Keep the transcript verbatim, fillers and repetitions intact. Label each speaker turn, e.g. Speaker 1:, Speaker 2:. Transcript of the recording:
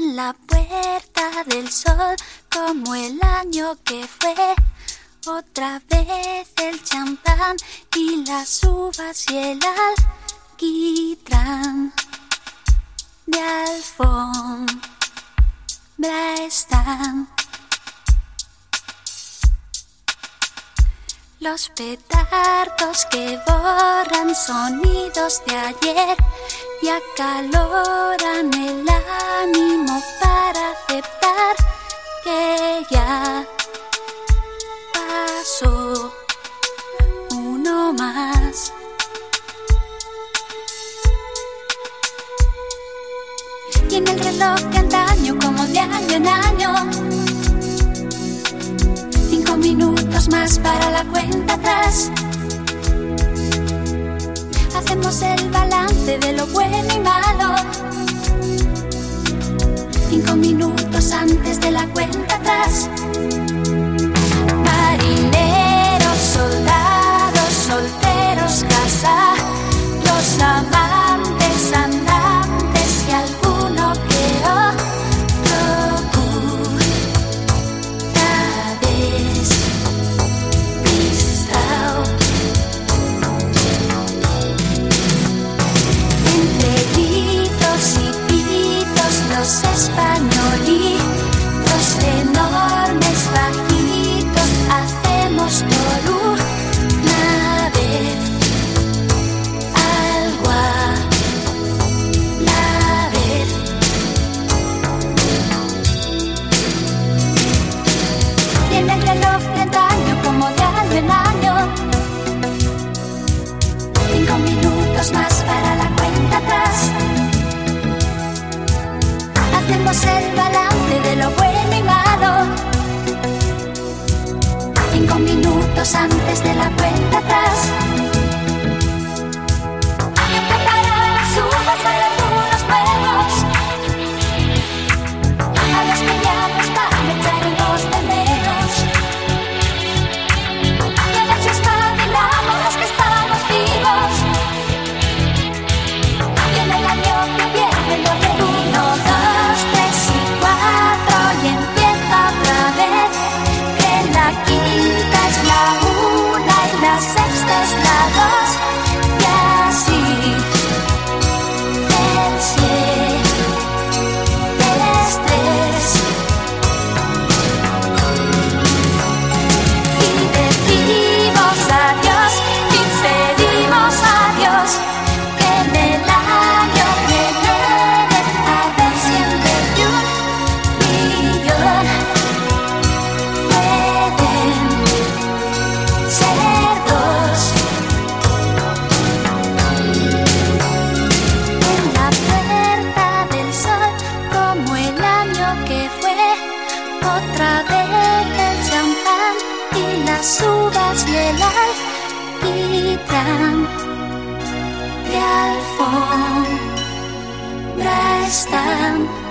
Speaker 1: en la puerta del sol, como el año que fue. Otra vez el champán y las uvas y el alquitrán de alfombra están. Los petardos que borran sonidos de ayer y acaloran el ánimo para aceptar que ya pasó uno más. Y en el reloj de antaño, como de año en año, cinco minutos más para la cuenta atrás. Hacemos el balance de lo bueno y malo, cinco minutos antes de la cuenta atrás. Marineros, soldados, solteros, casados, amantes, andantes y alguno que otro cura despistado. Entre gritos y pitos, los españolitos enormes, bajitos, hacemos por una vez algo a la vez. Y en el reloj de antaño, como de año en año, cinco minutos más para la cuenta atrás. Hacemos el balance de lo bueno y malo, cinco minutos antes de la cuenta atrás. Hay que preparar las uvas, hay algunos nuevos, a los que ya no están echaremos de menos. Y a los que espabilamos, los que estamos vivos, y en el año que viene lo de uno, dos, tres y cuatro, y empieza otra vez, que la quinta es la una y la sexta es la dos, y así el siete es tres. Y decimos adiós y pedimos adiós, que en el año que viene a ver siempre y un millón pueden ser dos. En la puerta del sol, como el año que fue, otra vez el champán y las uvas y el alquitrán de alfombra están.